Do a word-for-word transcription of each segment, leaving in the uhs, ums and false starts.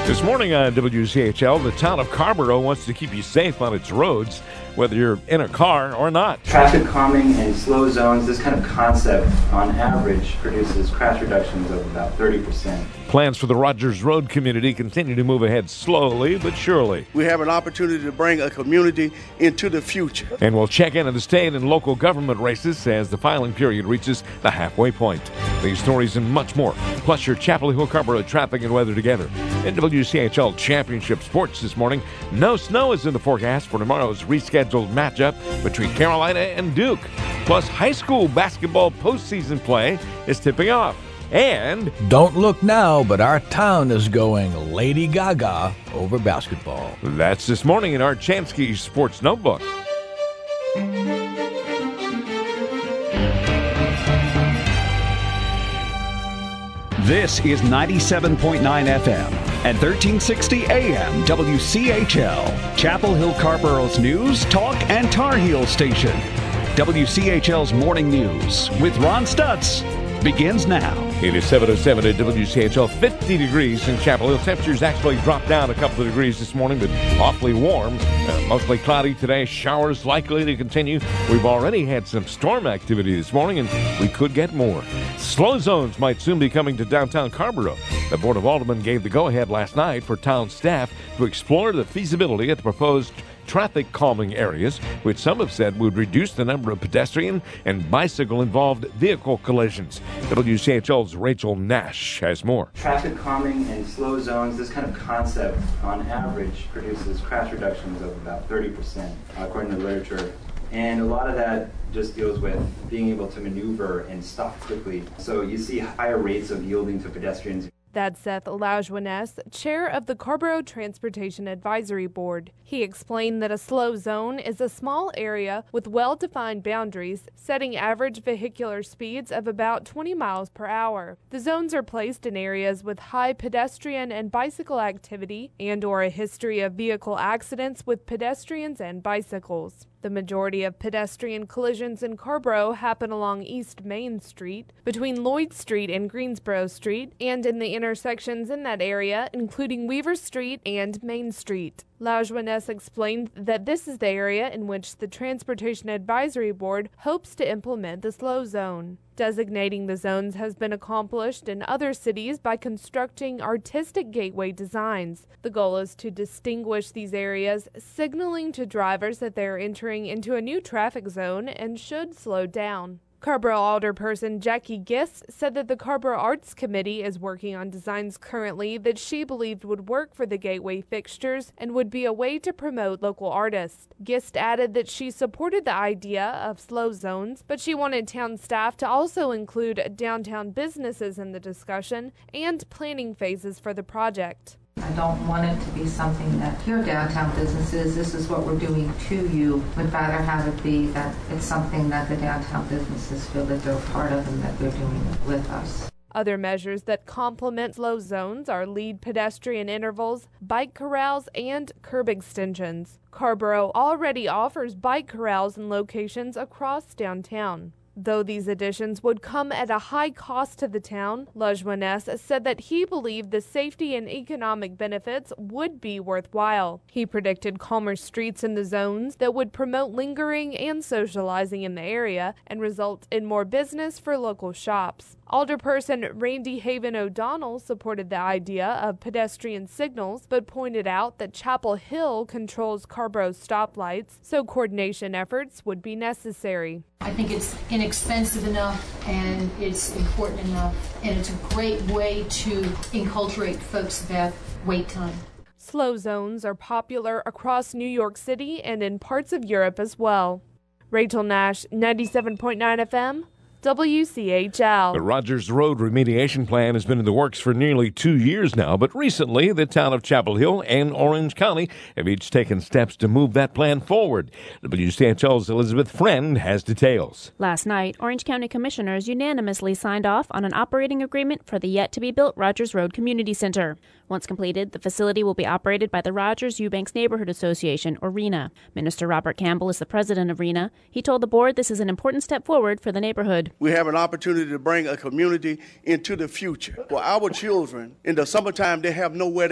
This morning on W C H L, the town of Carrboro wants to keep you safe on its roads, whether you're in a car or not. Traffic calming and slow zones, this kind of concept, on average, produces crash reductions of about thirty percent. Plans for the Rogers Road community continue to move ahead slowly but surely. We have an opportunity to bring a community into the future. And we'll check into the state and local government races as the filing period reaches the halfway point. These stories and much more, plus your Chapel Hill Carrboro traffic and weather together. In W C H L Championship Sports this morning, no snow is in the forecast for tomorrow's rescheduled matchup between Carolina and Duke. Plus, high school basketball postseason play is tipping off. And don't look now, but our town is going Lady Gaga over basketball. That's this morning in our Chansky Sports Notebook. This is ninety-seven point nine F M and thirteen sixty A M W C H L, Chapel Hill Carrboro's news, talk, and Tar Heel station. W C H L's Morning News with Ron Stutz begins now. It is seven oh seven at W C H L, fifty degrees in Chapel Hill. Temperatures actually dropped down a couple of degrees this morning, but awfully warm. Uh, mostly cloudy today. Showers likely to continue. We've already had some storm activity this morning, and we could get more. Slow zones might soon be coming to downtown Carrboro. The Board of Aldermen gave the go-ahead last night for town staff to explore the feasibility of the proposed traffic calming areas, which some have said would reduce the number of pedestrian and bicycle-involved vehicle collisions. W C H L's Rachel Nash has more. Traffic calming and slow zones, this kind of concept, on average, produces crash reductions of about thirty percent, according to the literature. And a lot of that just deals with being able to maneuver and stop quickly. So you see higher rates of yielding to pedestrians. That's Seth Lajoines, chair of the Carrboro Transportation Advisory Board. He explained that a slow zone is a small area with well-defined boundaries, setting average vehicular speeds of about twenty miles per hour. The zones are placed in areas with high pedestrian and bicycle activity and or a history of vehicle accidents with pedestrians and bicycles. The majority of pedestrian collisions in Carrboro happen along East Main Street, between Lloyd Street and Greensboro Street, and in the intersections in that area, including Weaver Street and Main Street. Lajoines explained that this is the area in which the Transportation Advisory Board hopes to implement the slow zone. Designating the zones has been accomplished in other cities by constructing artistic gateway designs. The goal is to distinguish these areas, signaling to drivers that they are entering into a new traffic zone and should slow down. Carrboro Alderperson Jackie Gist said that the Carrboro Arts Committee is working on designs currently that she believed would work for the gateway fixtures and would be a way to promote local artists. Gist added that she supported the idea of slow zones, but she wanted town staff to also include downtown businesses in the discussion and planning phases for the project. I don't want it to be something that your downtown businesses, this is what we're doing to you. Would rather have it be that it's something that the downtown businesses feel that they're part of and that they're doing it with us. Other measures that complement slow zones are lead pedestrian intervals, bike corrals, and curb extensions. Carrboro already offers bike corrals in locations across downtown. Though these additions would come at a high cost to the town, Lajoines said that he believed the safety and economic benefits would be worthwhile. He predicted calmer streets in the zones that would promote lingering and socializing in the area and result in more business for local shops. Alderperson Randy Haven O'Donnell supported the idea of pedestrian signals, but pointed out that Chapel Hill controls Carrboro stoplights, so coordination efforts would be necessary. I think it's inexpensive enough and it's important enough, and it's a great way to enculturate folks about wait time. Slow zones are popular across New York City and in parts of Europe as well. Rachel Nash, ninety-seven point nine F M. W C H L. The Rogers Road remediation plan has been in the works for nearly two years now, but recently the town of Chapel Hill and Orange County have each taken steps to move that plan forward. W C H L's Elizabeth Friend has details. Last night, Orange County commissioners unanimously signed off on an operating agreement for the yet-to-be-built Rogers Road Community Center. Once completed, the facility will be operated by the Rogers Eubanks Neighborhood Association, or RENA. Minister Robert Campbell is the president of RENA. He told the board this is an important step forward for the neighborhood. We have an opportunity to bring a community into the future. For our children, in the summertime, they have nowhere to go.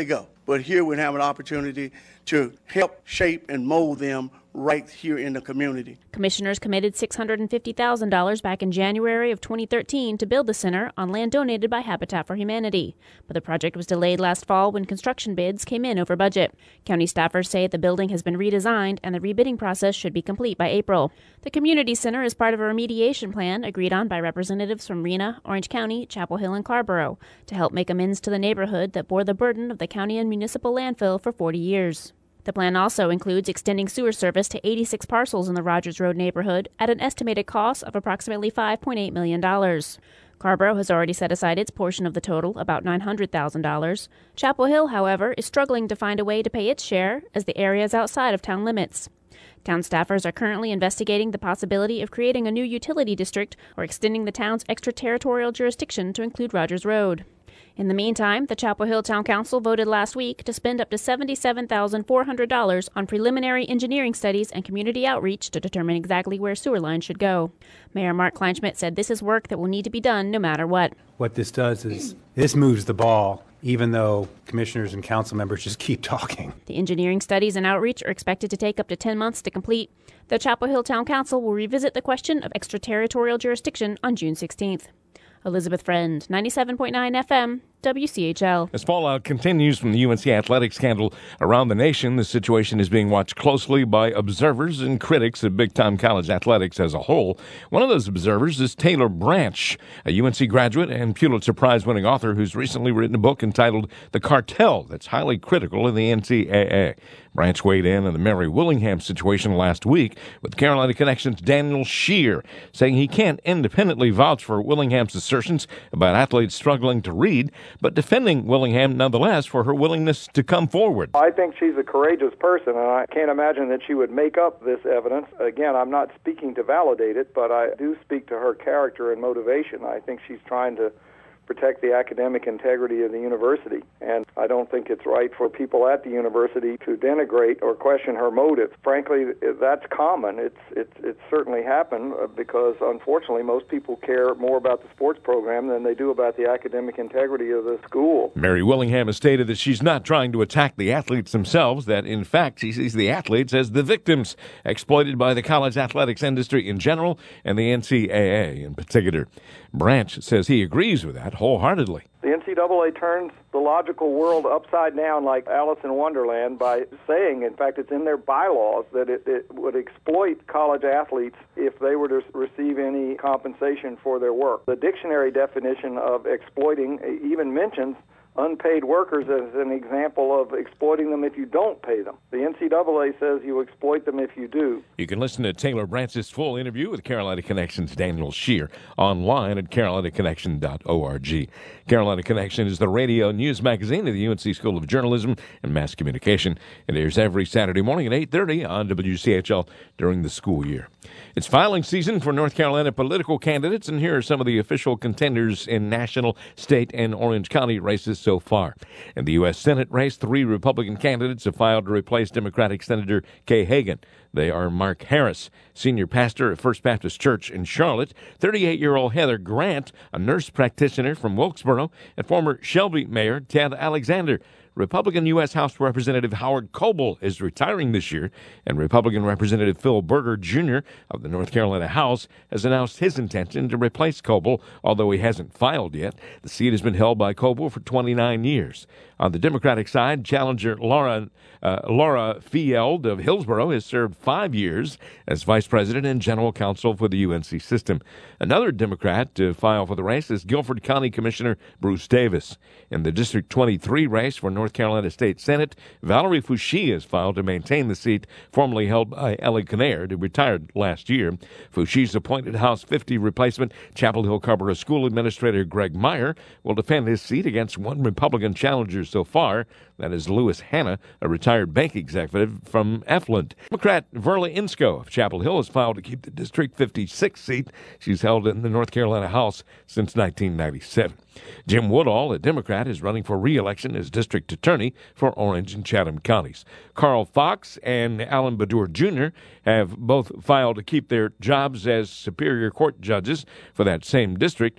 but here we have an opportunity to help shape and mold them right here in the community. Commissioners committed six hundred fifty thousand dollars back in January of twenty thirteen to build the center on land donated by Habitat for Humanity. But the project was delayed last fall when construction bids came in over budget. County staffers say the building has been redesigned and the rebidding process should be complete by April. The community center is part of a remediation plan agreed on by representatives from Rena, Orange County, Chapel Hill, and Carrboro to help make amends to the neighborhood that bore the burden of the county and municipal landfill for forty years. The plan also includes extending sewer service to eighty-six parcels in the Rogers Road neighborhood at an estimated cost of approximately five point eight million dollars. Carrboro has already set aside its portion of the total, about nine hundred thousand dollars. Chapel Hill, however, is struggling to find a way to pay its share as the area is outside of town limits. Town staffers are currently investigating the possibility of creating a new utility district or extending the town's extraterritorial jurisdiction to include Rogers Road. In the meantime, the Chapel Hill Town Council voted last week to spend up to seventy-seven thousand four hundred dollars on preliminary engineering studies and community outreach to determine exactly where sewer lines should go. Mayor Mark Kleinschmidt said this is work that will need to be done no matter what. What this does is this moves the ball, even though commissioners and council members just keep talking. The engineering studies and outreach are expected to take up to ten months to complete. The Chapel Hill Town Council will revisit the question of extraterritorial jurisdiction on June sixteenth. Elizabeth Friend, ninety-seven point nine F M, W C H L. As fallout continues from the U N C athletics scandal around the nation, the situation is being watched closely by observers and critics of big-time college athletics as a whole. One of those observers is Taylor Branch, a U N C graduate and Pulitzer Prize-winning author who's recently written a book entitled The Cartel that's highly critical of the N C double A. Branch weighed in on the Mary Willingham situation last week with Carolina Connection's Daniel Scheer, saying he can't independently vouch for Willingham's assertions about athletes struggling to read, but defending Willingham nonetheless for her willingness to come forward. I think she's a courageous person, and I can't imagine that she would make up this evidence. Again, I'm not speaking to validate it, but I do speak to her character and motivation. I think she's trying to protect the academic integrity of the university, and I don't think it's right for people at the university to denigrate or question her motive. Frankly, that's common. It's it's it's certainly happened because, unfortunately, most people care more about the sports program than they do about the academic integrity of the school. Mary Willingham has stated that she's not trying to attack the athletes themselves, that, in fact, she sees the athletes as the victims exploited by the college athletics industry in general and the N C double A in particular. Branch says he agrees with that wholeheartedly. The N C double A turns the logical world upside down like Alice in Wonderland by saying, in fact, it's in their bylaws, that it, it would exploit college athletes if they were to receive any compensation for their work. The dictionary definition of exploiting even mentions unpaid workers as an example of exploiting them if you don't pay them. The N C double A says you exploit them if you do. You can listen to Taylor Branch's full interview with Carolina Connection's Daniel Scheer online at carolina connection dot org. Carolina Connection is the radio news magazine of the U N C School of Journalism and Mass Communication. It airs every Saturday morning at eight thirty on W C H L during the school year. It's filing season for North Carolina political candidates, and here are some of the official contenders in national, state, and Orange County races so far. In the U S Senate race, three Republican candidates have filed to replace Democratic Senator Kay Hagan. They are Mark Harris, senior pastor at First Baptist Church in Charlotte, thirty-eight-year-old Heather Grant, a nurse practitioner from Wilkesboro, and former Shelby Mayor Ted Alexander. Republican U S House Representative Howard Coble is retiring this year, and Republican Representative Phil Berger, Junior of the North Carolina House has announced his intention to replace Coble, although he hasn't filed yet. The seat has been held by Coble for twenty-nine years. On the Democratic side, challenger Laura, uh, Laura Field of Hillsborough has served five years as vice president and general counsel for the U N C system. Another Democrat to file for the race is Guilford County Commissioner Bruce Davis. In the District twenty-three race for North Carolina State Senate, Valerie Fouché has filed to maintain the seat formerly held by Ellie Kinnaird, who retired last year. Fouché's appointed House fifty replacement, Chapel Hill Carrboro School Administrator Greg Meyer, will defend his seat against one Republican challenger so far. That is Lewis Hanna, a retired bank executive from Efland. Democrat Verla Insko of Chapel Hill has filed to keep the District fifty-six seat she's held in the North Carolina House since nineteen ninety-seven. Jim Woodall, a Democrat, is running for re-election as district attorney for Orange and Chatham counties. Carl Fox and Alan Badur Junior have both filed to keep their jobs as Superior Court judges for that same district.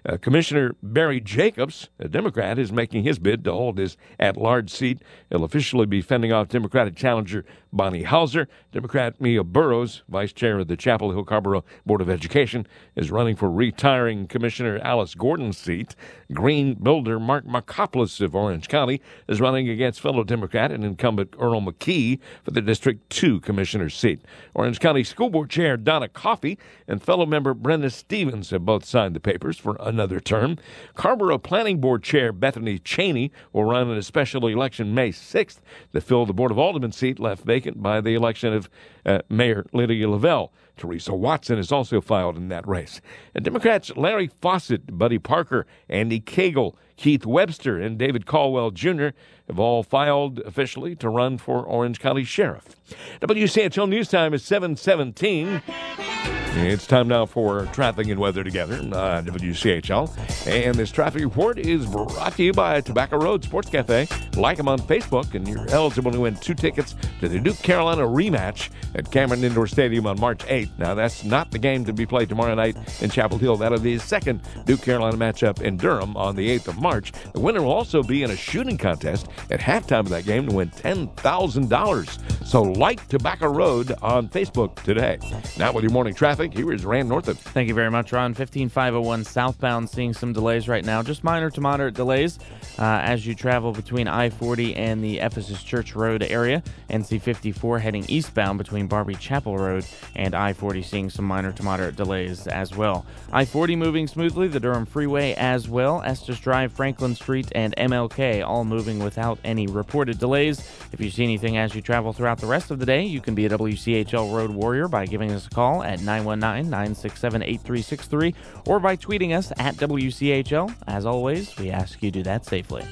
Uh, Commissioner Barry Jacobs, a Democrat, is making his bid to hold his at-large seat. He'll officially be fending off Democratic challenger Bonnie Hauser. Democrat Mia Burrows, vice chair of the Chapel Hill Carrboro Board of Education, is running for retiring Commissioner Alice Gordon's seat. Green builder Mark Makopoulos of Orange County is running against fellow Democrat and incumbent Earl McKee for the District two commissioner's seat. Orange County School Board Chair Donna Coffey and fellow member Brenda Stevens have both signed the papers for another term. Carrboro Planning Board Chair Bethany Cheney will run in a special election May sixth to fill the Board of Aldermen seat left vacant by the election of uh, Mayor Lydia Lavelle. Teresa Watson is also filed in that race. And Democrats Larry Fawcett, Buddy Parker, Andy Cagle, Keith Webster, and David Caldwell Junior have all filed officially to run for Orange County Sheriff. W C H L News Time is seven seventeen. It's time now for traffic and weather together on W C H L. And this traffic report is brought to you by Tobacco Road Sports Cafe. Like them on Facebook, and you're eligible to win two tickets to the Duke Carolina rematch at Cameron Indoor Stadium on March eighth. Now, that's not the game to be played tomorrow night in Chapel Hill. That'll be the second Duke Carolina matchup in Durham on the eighth of March. The winner will also be in a shooting contest at halftime of that game to win ten thousand dollars. So like Tobacco Road on Facebook today. Now with your morning traffic, here is Rand Northam. Thank you very much, Ron. fifteen five oh one southbound, seeing some delays right now. Just minor to moderate delays uh, as you travel between I forty and the Ephesus Church Road area. N C fifty-four heading eastbound between Barbie Chapel Road and I forty, seeing some minor to moderate delays as well. I forty moving smoothly, the Durham Freeway as well. Estes Drive, Franklin Street, and M L K all moving without any reported delays. If you see anything as you travel throughout the rest of the day, you can be a W C H L Road Warrior by giving us a call at nine one nine, nine six seven, eight three six three or by tweeting us at W C H L. As always, we ask you do that safely.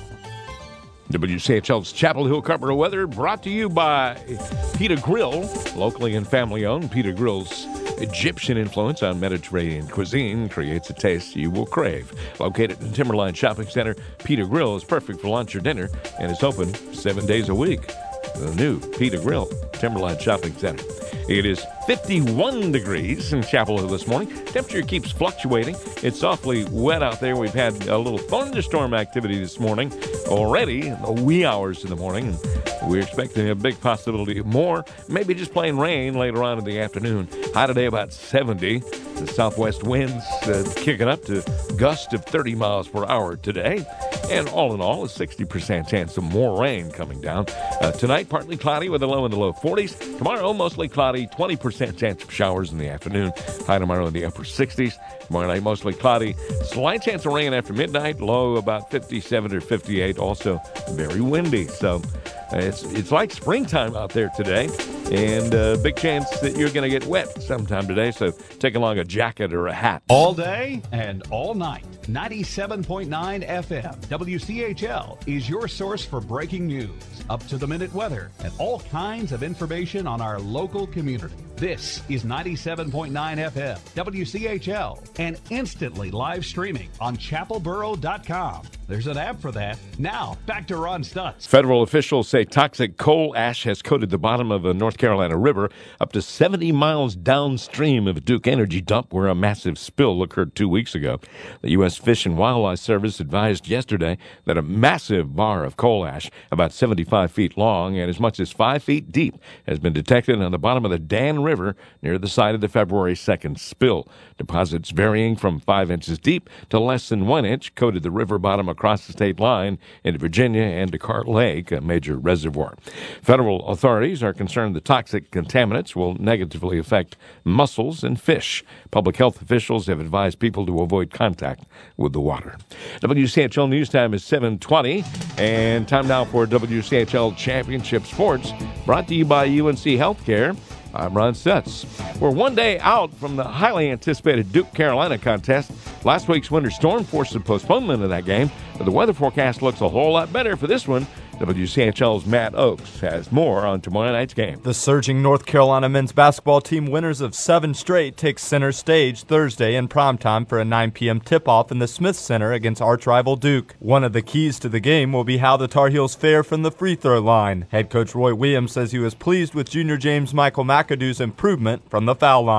W C H L's Chapel Hill Carrboro weather brought to you by Pita Grill, locally and family owned. Pita Grill's Egyptian influence on Mediterranean cuisine creates a taste you will crave. Located in Timberline Shopping Center, Pita Grill is perfect for lunch or dinner and is open seven days a week. The new Pita Grill, Timberline Shopping Center. It is fifty-one degrees in Chapel Hill this morning. Temperature keeps fluctuating. It's awfully wet out there. We've had a little thunderstorm activity this morning already in the wee hours of the morning. We're expecting a big possibility of more, maybe just plain rain later on in the afternoon. High today about seventy. The southwest winds uh, kicking up to gusts of thirty miles per hour today. And all in all, a sixty percent chance of more rain coming down. Uh, tonight, partly cloudy with a low in the low forties. Tomorrow, mostly cloudy, twenty percent chance of showers in the afternoon. High tomorrow in the upper sixties. Tomorrow night, mostly cloudy. Slight chance of rain after midnight. Low about fifty-seven or fifty-eight. Also very windy. So uh, it's, it's like springtime out there today. And a uh, big chance that you're going to get wet sometime today. So take along a jacket or a hat. All day and all night. ninety-seven point nine F M. W C H L is your source for breaking news, up-to-the-minute weather, and all kinds of information on our local community. This is ninety-seven point nine F M, W C H L, and instantly live streaming on chapel boro dot com. There's an app for that. Now, back to Ron Stutz. Federal officials say toxic coal ash has coated the bottom of a North Carolina river up to seventy miles downstream of Duke Energy dump where a massive spill occurred two weeks ago. The U S Fish and Wildlife Service advised yesterday that a massive bar of coal ash, about seventy-five feet long and as much as five feet deep, has been detected on the bottom of the Dan River near the site of the February second spill. Deposits varying from five inches deep to less than one inch coated the river bottom across the state line into Virginia and Descartes Lake, a major reservoir. Federal authorities are concerned the toxic contaminants will negatively affect mussels and fish. Public health officials have advised people to avoid contact with the water. W C H L News Time is seven twenty, and time now for W C H L Championship Sports, brought to you by U N C Healthcare. I'm Ron Stutz. We're one day out from the highly anticipated Duke Carolina contest. Last week's winter storm forced the postponement of that game, but the weather forecast looks a whole lot better for this one. W C H L's Matt Oakes has more on tomorrow night's game. The surging North Carolina men's basketball team, winners of seven straight, takes center stage Thursday in primetime for a nine p.m. tip-off in the Smith Center against arch-rival Duke. One of the keys to the game will be how the Tar Heels fare from the free throw line. Head coach Roy Williams says he was pleased with junior James Michael McAdoo's improvement from the foul line.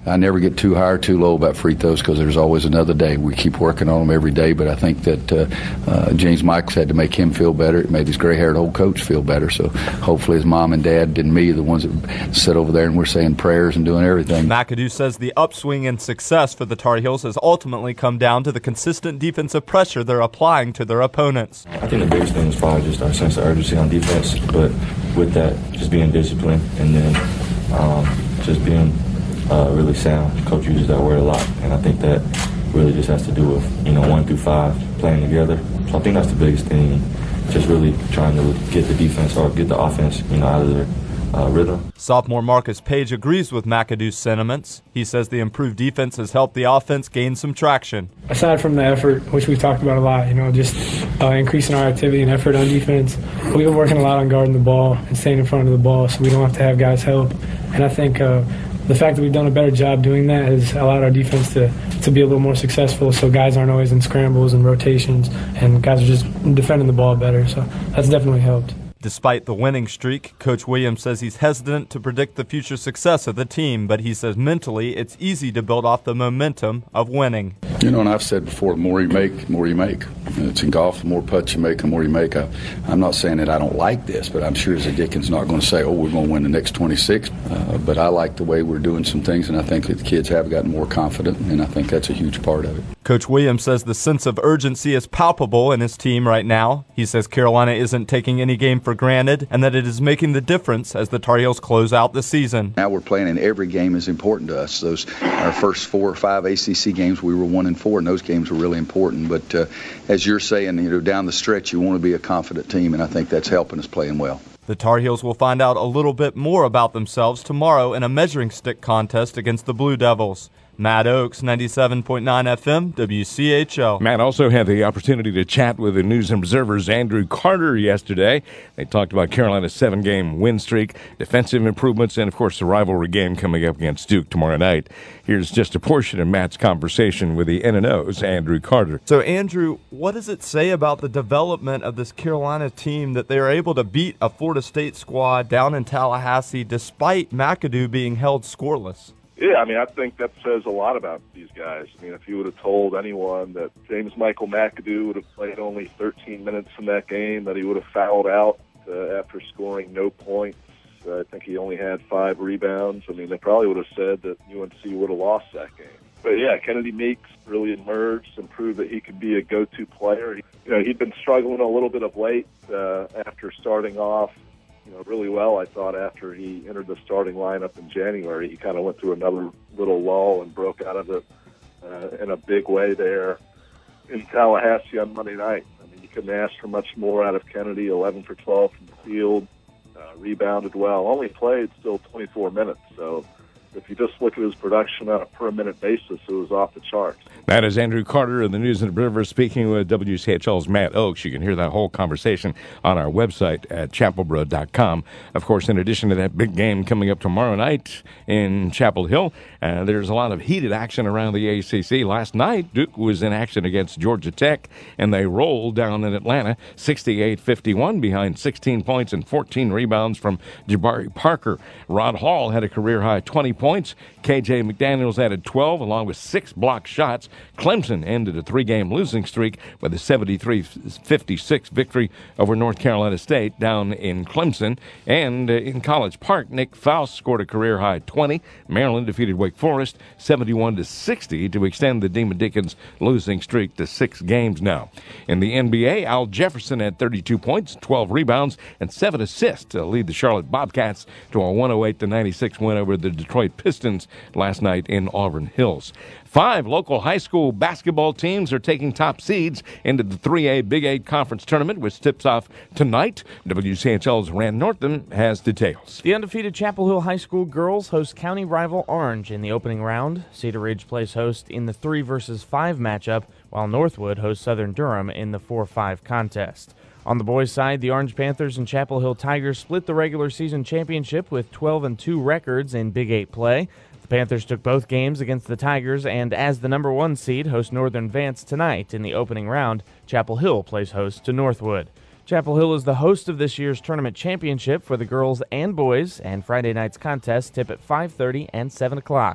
I never get too high or too low about free throws because there's always another day. We keep working on them every day, but I think that uh, uh, James Michaels had to make him feel better. It made his gray-haired old coach feel better. So hopefully his mom and dad and me are the ones that sit over there and we're saying prayers and doing everything. McAdoo says the upswing in success for the Tar Heels has ultimately come down to the consistent defensive pressure they're applying to their opponents. I think the biggest thing is probably just our sense of urgency on defense, but with that, just being disciplined and then um, just being Uh, really sound. Coach uses that word a lot, and I think that really just has to do with, you know, one through five playing together. So I think that's the biggest thing, just really trying to get the defense or get the offense, you know, out of their uh, rhythm. Sophomore Marcus Page agrees with McAdoo's sentiments. He says the improved defense has helped the offense gain some traction. Aside from the effort, which we've talked about a lot, you know, just uh, increasing our activity and effort on defense, we've been working a lot on guarding the ball and staying in front of the ball so we don't have to have guys help. And I think uh, the fact that we've done a better job doing that has allowed our defense to, to be a little more successful, so guys aren't always in scrambles and rotations, and guys are just defending the ball better. So that's definitely helped. Despite the winning streak, Coach Williams says he's hesitant to predict the future success of the team, but he says mentally it's easy to build off the momentum of winning. You know, and I've said before, the more you make, the more you make. It's in golf, the more putts you make, the more you make. I, I'm not saying that I don't like this, but I'm sure Zay Dickens not going to say, oh, we're going to win the next twenty-six. Uh, but I like the way we're doing some things, and I think that the kids have gotten more confident, and I think that's a huge part of it. Coach Williams says the sense of urgency is palpable in his team right now. He says Carolina isn't taking any game for granted and that it is making the difference as the Tar Heels close out the season. Now we're playing, and every game is important to us. Those our first four or five A C C games, we were one and four, and those games were really important. But uh, as you're saying, you know, down the stretch, you want to be a confident team, and I think that's helping us playing well. The Tar Heels will find out a little bit more about themselves tomorrow in a measuring stick contest against the Blue Devils. Matt Oakes, ninety-seven point nine F M, W C H L. Matt also had the opportunity to chat with the News and Observer's Andrew Carter yesterday. They talked about Carolina's seven-game win streak, defensive improvements, and, of course, the rivalry game coming up against Duke tomorrow night. Here's just a portion of Matt's conversation with the N and O's Andrew Carter. So, Andrew, what does it say about the development of this Carolina team that they are able to beat a Florida State squad down in Tallahassee despite McAdoo being held scoreless? Yeah, I mean, I think that says a lot about these guys. I mean, if you would have told anyone that James Michael McAdoo would have played only thirteen minutes in that game, that he would have fouled out uh, after scoring no points, uh, I think he only had five rebounds. I mean, they probably would have said that U N C would have lost that game. But, yeah, Kennedy Meeks really emerged and proved that he could be a go-to player. He, you know, he'd been struggling a little bit of late uh, after starting off You know, really well, I thought, after he entered the starting lineup in January. He kind of went through another little lull and broke out of it uh, in a big way there in Tallahassee on Monday night. I mean, you couldn't ask for much more out of Kennedy, eleven for twelve from the field, uh, rebounded well, only played still twenty-four minutes. So if you just look at his production on a per-minute basis, it was off the charts. That is Andrew Carter of the News and Observer speaking with W C H L's Matt Oakes. You can hear that whole conversation on our website at chapel bro dot com. Of course, in addition to that big game coming up tomorrow night in Chapel Hill, uh, there's a lot of heated action around the A C C. Last night, Duke was in action against Georgia Tech, and they rolled down in Atlanta sixty-eight fifty-one behind sixteen points and fourteen rebounds from Jabari Parker. Rod Hall had a career-high twenty points. K J McDaniels added twelve, along with six blocked shots. Clemson ended a three-game losing streak with a seventy-three fifty-six victory over North Carolina State down in Clemson. And uh, in College Park, Nick Faust scored a career-high twenty. Maryland defeated Wake Forest seventy-one to sixty to extend the Demon Deacons' losing streak to six games now. In the N B A, Al Jefferson had thirty-two points, twelve rebounds, and seven assists to lead the Charlotte Bobcats to a one oh eight to ninety-six win over the Detroit Pistons last night in Auburn Hills. Five local high school basketball teams are taking top seeds into the three A Big Eight Conference Tournament, which tips off tonight. W C H L's Rand Northam has details. The undefeated Chapel Hill High School girls host county rival Orange in the opening round. Cedar Ridge plays host in the three versus five matchup, while Northwood hosts Southern Durham in the four five contest. On the boys' side, the Orange Panthers and Chapel Hill Tigers split the regular season championship with twelve and two records in Big Eight play. The Panthers took both games against the Tigers, and as the number one seed, host Northern Vance tonight in the opening round. Chapel Hill plays host to Northwood. Chapel Hill is the host of this year's tournament championship for the girls and boys, and Friday night's contests tip at five thirty and seven o'clock.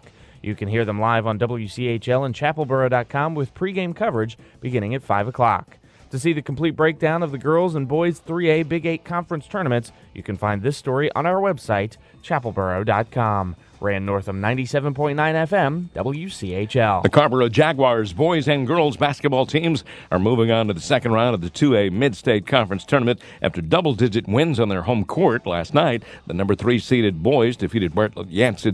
You can hear them live on W C H L and chapel boro dot com with pregame coverage beginning at five o'clock. To see the complete breakdown of the girls and boys three A Big Eight Conference tournaments, you can find this story on our website, chapel boro dot com. Rand Northam, ninety-seven point nine F M, W C H L. The Carrboro Jaguars boys and girls basketball teams are moving on to the second round of the two A Mid-State Conference Tournament after double-digit wins on their home court last night. The number three-seeded boys defeated Bartlett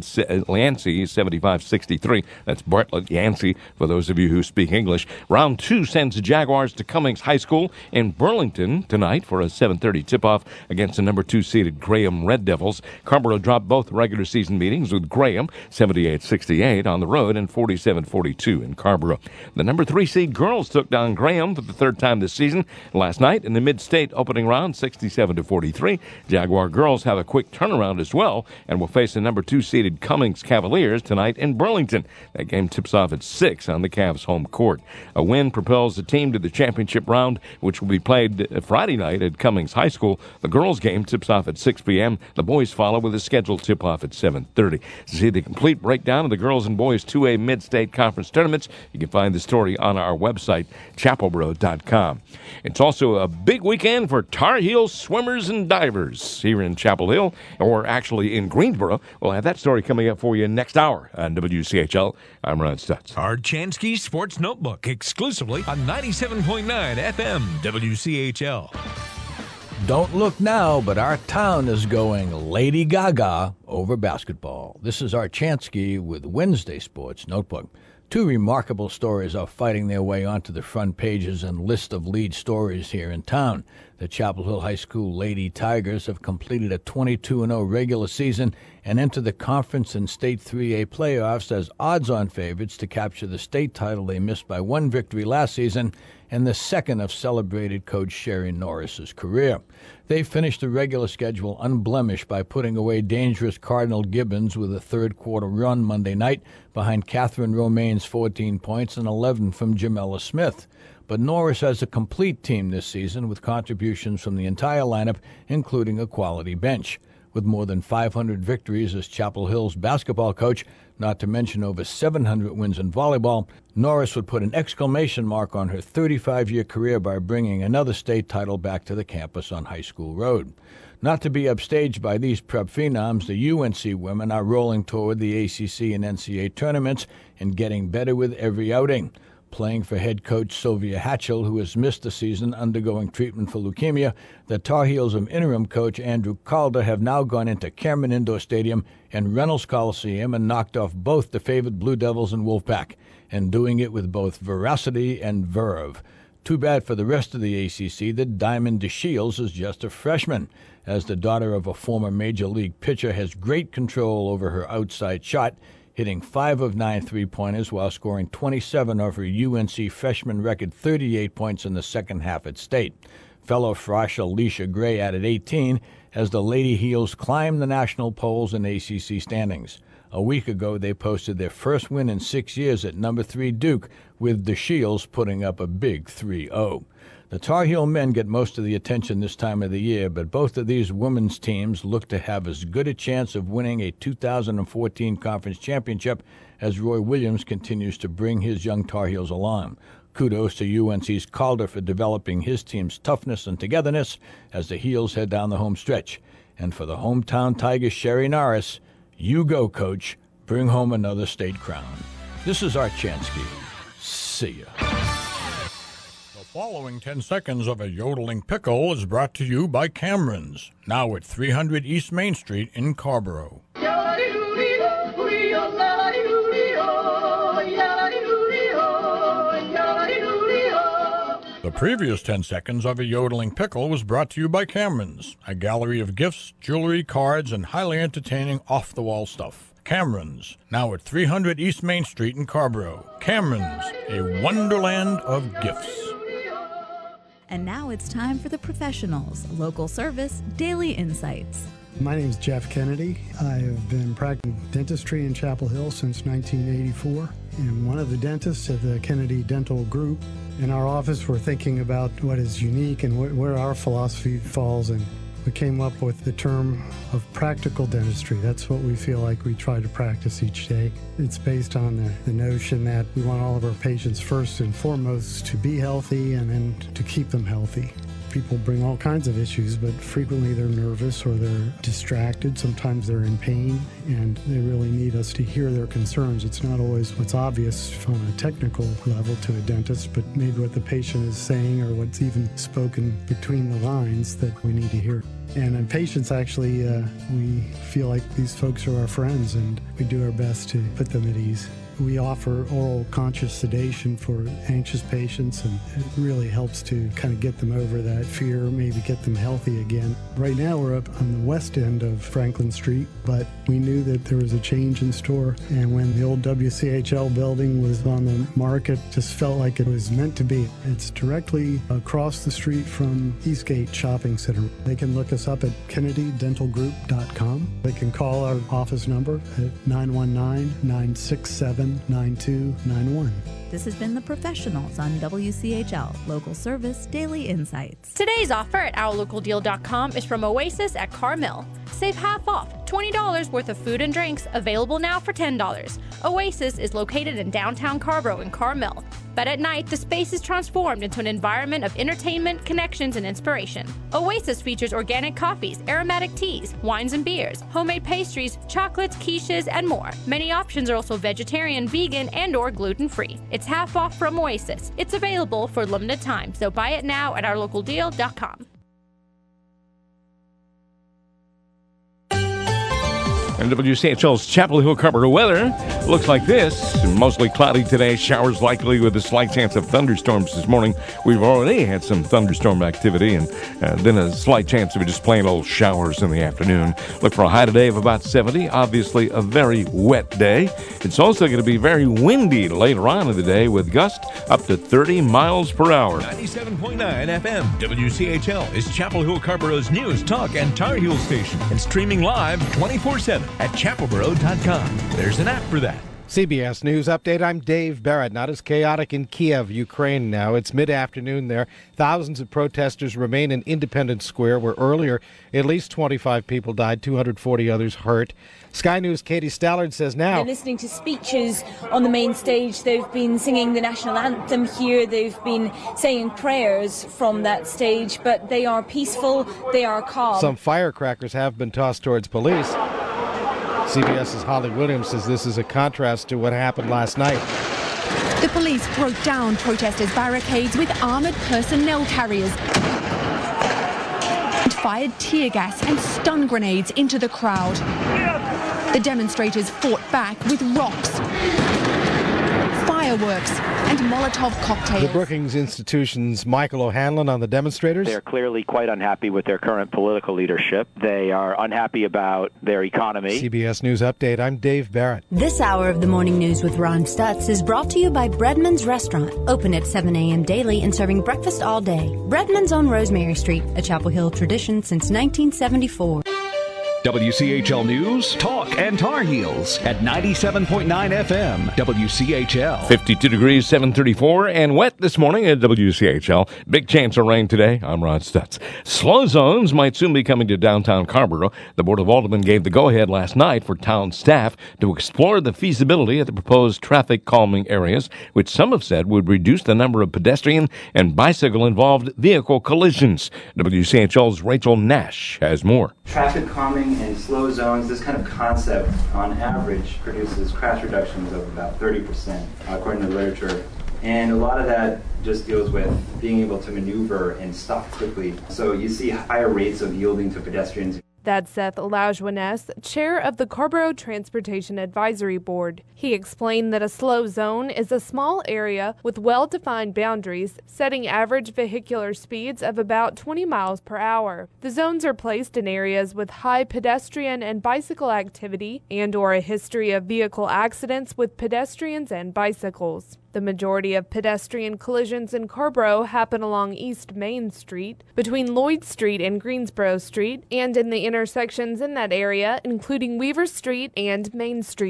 Yancey seventy-five sixty-three. That's Bartlett Yancey, for those of you who speak English. Round two sends the Jaguars to Cummings High School in Burlington tonight for a seven thirty tip-off against the number two-seeded Graham Red Devils. Carrboro dropped both regular season meetings with Graham, seventy-eight sixty-eight on the road and forty-seven forty-two in Carrboro. The number three seed girls took down Graham for the third time this season last night in the mid-state opening round, sixty-seven to forty-three. Jaguar girls have a quick turnaround as well and will face the number two seeded Cummings Cavaliers tonight in Burlington. That game tips off at six on the Cavs' home court. A win propels the team to the championship round, which will be played Friday night at Cummings High School. The girls' game tips off at six p.m. The boys follow with a scheduled tip-off at seven thirty. To see the complete breakdown of the girls and boys two A Mid-State Conference tournaments, you can find the story on our website, chapel boro dot com. It's also a big weekend for Tar Heel swimmers and divers here in Chapel Hill, or actually in Greensboro. We'll have that story coming up for you next hour on W C H L. I'm Ron Stutz. Art Chansky Sports Notebook, exclusively on ninety-seven point nine F M W C H L. Don't look now, but our town is going Lady Gaga over basketball. This is Art Chansky with Wednesday Sports Notebook. Two remarkable stories are fighting their way onto the front pages and list of lead stories here in town. The Chapel Hill High School Lady Tigers have completed a twenty-two and oh regular season and entered the conference and state three A playoffs as odds-on favorites to capture the state title they missed by one victory last season and the second of celebrated coach Sherry Norris's career. They finished the regular schedule unblemished by putting away dangerous Cardinal Gibbons with a third-quarter run Monday night behind Catherine Romaine's fourteen points and eleven from Jamela Smith. But Norris has a complete team this season with contributions from the entire lineup, including a quality bench. With more than five hundred victories as Chapel Hill's basketball coach, not to mention over seven hundred wins in volleyball, Norris would put an exclamation mark on her thirty-five-year career by bringing another state title back to the campus on High School Road. Not to be upstaged by these prep phenoms, the U N C women are rolling toward the A C C and N C A A tournaments and getting better with every outing. Playing for head coach Sylvia Hatchell, who has missed the season undergoing treatment for leukemia, the Tar Heels of interim coach Andrew Calder have now gone into Cameron Indoor Stadium and Reynolds Coliseum and knocked off both the favored Blue Devils and Wolfpack, and doing it with both veracity and verve. Too bad for the rest of the A C C that Diamond DeShields is just a freshman, as the daughter of a former Major League pitcher has great control over her outside shot, hitting five of nine three-pointers while scoring twenty-seven of her U N C freshman record thirty-eight points in the second half at state. Fellow Frosh Alicia Gray added eighteen as the Lady Heels climb the national polls in A C C standings. A week ago, they posted their first win in six years at number three Duke, with the Shields putting up a big three oh. The Tar Heel men get most of the attention this time of the year, but both of these women's teams look to have as good a chance of winning a two thousand fourteen conference championship as Roy Williams continues to bring his young Tar Heels along. Kudos to U N C's Calder for developing his team's toughness and togetherness as the Heels head down the home stretch. And for the hometown Tigers, Sherry Norris, you go, Coach. Bring home another state crown. This is Art Chansky. See ya. The following ten seconds of a yodeling pickle is brought to you by Cameron's, now at three hundred East Main Street in Carrboro. The previous ten seconds of a yodeling pickle was brought to you by Cameron's, a gallery of gifts, jewelry, cards, and highly entertaining off-the-wall stuff. Cameron's, now at three hundred East Main Street in Carrboro. Cameron's, a wonderland of gifts. And now it's time for the professionals, local service, daily insights. My name is Jeff Kennedy. I have been practicing dentistry in Chapel Hill since nineteen eighty-four. And one of the dentists at the Kennedy Dental Group. In our office, we're thinking about what is unique and wh- where our philosophy falls in We came up with the term of practical dentistry. That's what we feel like we try to practice each day. It's based on the, the notion that we want all of our patients first and foremost to be healthy and then to keep them healthy. People bring all kinds of issues, but frequently they're nervous or they're distracted. Sometimes they're in pain, and they really need us to hear their concerns. It's not always what's obvious from a technical level to a dentist, but maybe what the patient is saying or what's even spoken between the lines that we need to hear. And in patients, actually, uh, we feel like these folks are our friends, and we do our best to put them at ease. We offer oral conscious sedation for anxious patients, and it really helps to kind of get them over that fear, maybe get them healthy again. Right now we're up on the west end of Franklin Street, but we knew that there was a change in store, and when the old W C H L building was on the market, it just felt like it was meant to be. It's directly across the street from Eastgate Shopping Center. They can look us up at Kennedy Dental Group dot com. They can call our office number at nine one nine, nine six seven, nine two nine one. This has been The Professionals on W C H L, Local Service Daily Insights. Today's offer at our local deal dot com is from Oasis at Carmel. Save half off, twenty dollars worth of food and drinks, available now for ten dollars. Oasis is located in downtown Carborough in Carmel. But at night, the space is transformed into an environment of entertainment, connections, and inspiration. Oasis features organic coffees, aromatic teas, wines and beers, homemade pastries, chocolates, quiches, and more. Many options are also vegetarian, vegan, and or gluten-free. It's half off from Oasis. It's available for a limited time, so buy it now at our local deal dot com. And W C H L's Chapel Hill Carpenter weather looks like this. Mostly cloudy today. Showers likely with a slight chance of thunderstorms this morning. We've already had some thunderstorm activity, and uh, then a slight chance of just plain old showers in the afternoon. Look for a high today of about seventy. Obviously a very wet day. It's also going to be very windy later on in the day with gusts up to thirty miles per hour. ninety-seven point nine F M W C H L is Chapel Hill Carborough's news, talk, and Tar Heel station, and streaming live twenty-four seven at chapel borough dot com. There's an app for that. C B S News Update. I'm Dave Barrett. Not as chaotic in Kiev, Ukraine now. It's mid-afternoon there. Thousands of protesters remain in Independence Square, where earlier at least twenty-five people died, two hundred forty others hurt. Sky News' Katie Stallard says now... They're listening to speeches on the main stage. They've been singing the national anthem here. They've been saying prayers from that stage, but they are peaceful. They are calm. Some firecrackers have been tossed towards police. CBS's Holly Williams says this is a contrast to what happened last night. The police broke down protesters' barricades with armoured personnel carriers and fired tear gas and stun grenades into the crowd. The demonstrators fought back with rocks, fireworks and Molotov cocktails. The Brookings Institution's Michael O'Hanlon on the demonstrators. They're clearly quite unhappy with their current political leadership. They are unhappy about their economy. C B S News Update, I'm Dave Barrett. This hour of the Morning News with Ron Stutz is brought to you by Breadman's Restaurant, open at seven a.m. daily and serving breakfast all day. Breadman's on Rosemary Street, a Chapel Hill tradition since nineteen seventy-four. W C H L News, Talk, and Tar Heels at ninety-seven point nine F M, W C H L. fifty-two degrees, seven thirty-four, and wet this morning at W C H L. Big chance of rain today. I'm Ron Stutz. Slow zones might soon be coming to downtown Carrboro. The Board of Aldermen gave the go-ahead last night for town staff to explore the feasibility of the proposed traffic calming areas, which some have said would reduce the number of pedestrian and bicycle-involved vehicle collisions. W C H L's Rachel Nash has more. Traffic calming and slow zones, this kind of concept on average produces crash reductions of about thirty percent according to the literature, and a lot of that just deals with being able to maneuver and stop quickly. So you see higher rates of yielding to pedestrians. That's Seth Lajoines, chair of the Carrboro Transportation Advisory Board. He explained that a slow zone is a small area with well-defined boundaries, setting average vehicular speeds of about twenty miles per hour. The zones are placed in areas with high pedestrian and bicycle activity and or a history of vehicle accidents with pedestrians and bicycles. The majority of pedestrian collisions in Carrboro happen along East Main Street, between Lloyd Street and Greensboro Street, and in the intersections in that area, including Weaver Street and Main Street.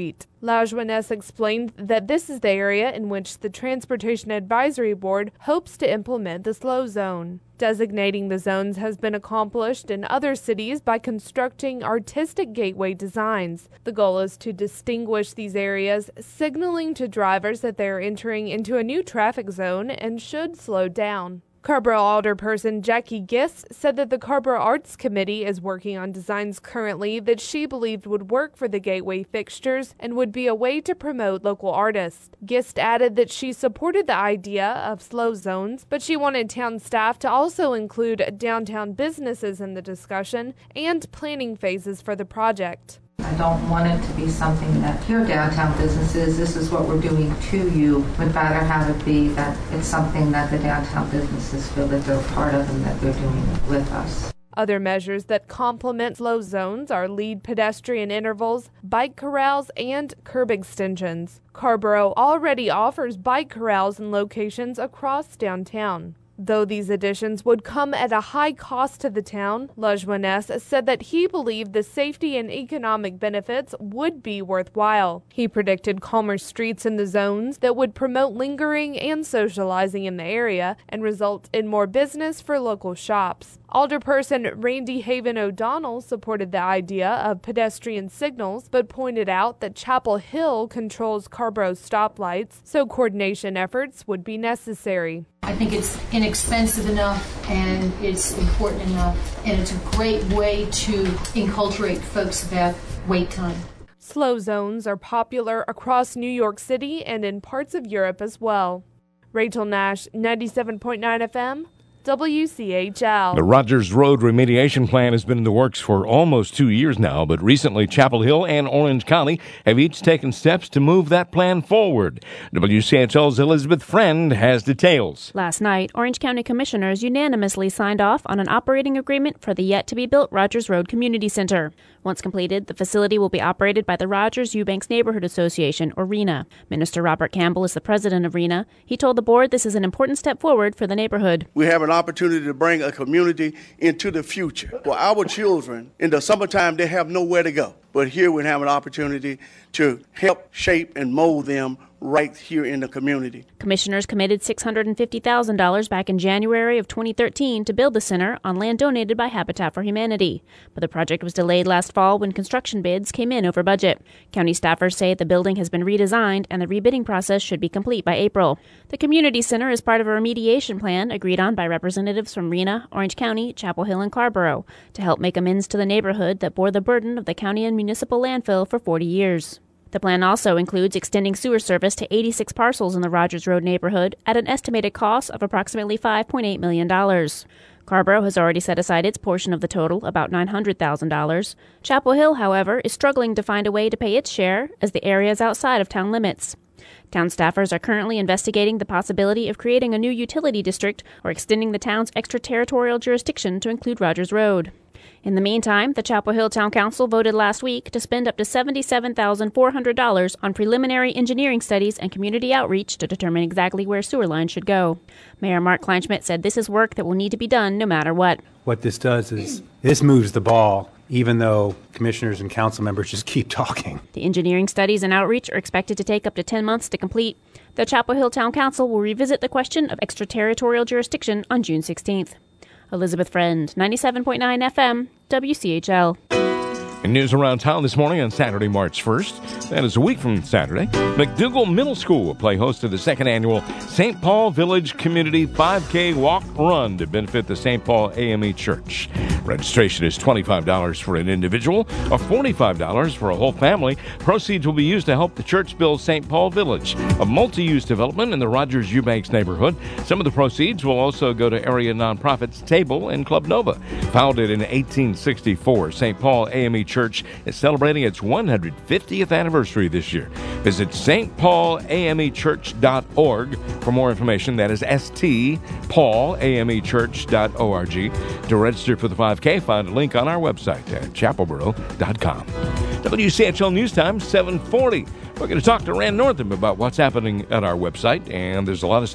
LaJeunesse explained that this is the area in which the Transportation Advisory Board hopes to implement the slow zone. Designating the zones has been accomplished in other cities by constructing artistic gateway designs. The goal is to distinguish these areas, signaling to drivers that they are entering into a new traffic zone and should slow down. Carrboro Alderperson Jackie Gist said that the Carrboro Arts Committee is working on designs currently that she believed would work for the gateway fixtures and would be a way to promote local artists. Gist added that she supported the idea of slow zones, but she wanted town staff to also include downtown businesses in the discussion and planning phases for the project. I don't want it to be something that your downtown businesses, this is what we're doing to you. Would rather have it be that it's something that the downtown businesses feel that they're part of and that they're doing it with us. Other measures that complement slow zones are lead pedestrian intervals, bike corrals, and curb extensions. Carrboro already offers bike corrals in locations across downtown. Though these additions would come at a high cost to the town, LaJeunesse said that he believed the safety and economic benefits would be worthwhile. He predicted calmer streets in the zones that would promote lingering and socializing in the area and result in more business for local shops. Alderperson Randy Haven O'Donnell supported the idea of pedestrian signals, but pointed out that Chapel Hill controls Carrboro's stoplights, so coordination efforts would be necessary. I think it's inexpensive enough and it's important enough, and it's a great way to enculturate folks about wait time. Slow zones are popular across New York City and in parts of Europe as well. Rachel Nash, ninety-seven point nine F M, W C H L. The Rogers Road remediation plan has been in the works for almost two years now, but recently Chapel Hill and Orange County have each taken steps to move that plan forward. W C H L's Elizabeth Friend has details. Last night, Orange County commissioners unanimously signed off on an operating agreement for the yet-to-be-built Rogers Road Community Center. Once completed, the facility will be operated by the Rogers Eubanks Neighborhood Association, or RENA. Minister Robert Campbell is the president of RENA. He told the board this is an important step forward for the neighborhood. We have an opportunity to bring a community into the future. For our children, in the summertime, they have nowhere to go. But here we have an opportunity to help shape and mold them right here in the community. Commissioners committed six hundred fifty thousand dollars back in January of twenty thirteen to build the center on land donated by Habitat for Humanity. But the project was delayed last fall when construction bids came in over budget. County staffers say the building has been redesigned and the rebidding process should be complete by April. The community center is part of a remediation plan agreed on by representatives from RENA, Orange County, Chapel Hill, and Carrboro to help make amends to the neighborhood that bore the burden of the county and municipal landfill for forty years. The plan also includes extending sewer service to eighty-six parcels in the Rogers Road neighborhood at an estimated cost of approximately five point eight million dollars. Carrboro has already set aside its portion of the total, about nine hundred thousand dollars. Chapel Hill, however, is struggling to find a way to pay its share as the area is outside of town limits. Town staffers are currently investigating the possibility of creating a new utility district or extending the town's extraterritorial jurisdiction to include Rogers Road. In the meantime, the Chapel Hill Town Council voted last week to spend up to seventy-seven thousand four hundred dollars on preliminary engineering studies and community outreach to determine exactly where sewer lines should go. Mayor Mark Kleinschmidt said this is work that will need to be done no matter what. What this does is this moves the ball, even though commissioners and council members just keep talking. The engineering studies and outreach are expected to take up to ten months to complete. The Chapel Hill Town Council will revisit the question of extraterritorial jurisdiction on June sixteenth. Elizabeth Friend, ninety-seven point nine F M, W C H L. In news around town this morning on Saturday, March first, that is a week from Saturday, McDougall Middle School will play host to the second annual Saint Paul Village Community five K Walk Run to benefit the Saint Paul A M E Church. Registration is twenty-five dollars for an individual or forty-five dollars for a whole family. Proceeds will be used to help the church build Saint Paul Village, a multi-use development in the Rogers Eubanks neighborhood. Some of the proceeds will also go to area nonprofits Table and Club Nova. Founded in eighteen sixty-four, Saint Paul A M E Church is celebrating its one hundred fiftieth anniversary this year. Visit s t paul a m e church dot org for more information. That is s t paul a m e church dot org. To register for the five K, find a link on our website at chapelboro dot com. W C H L News Time, seven forty. We're going to talk to Rand Northam about what's happening at our website, and there's a lot of stuff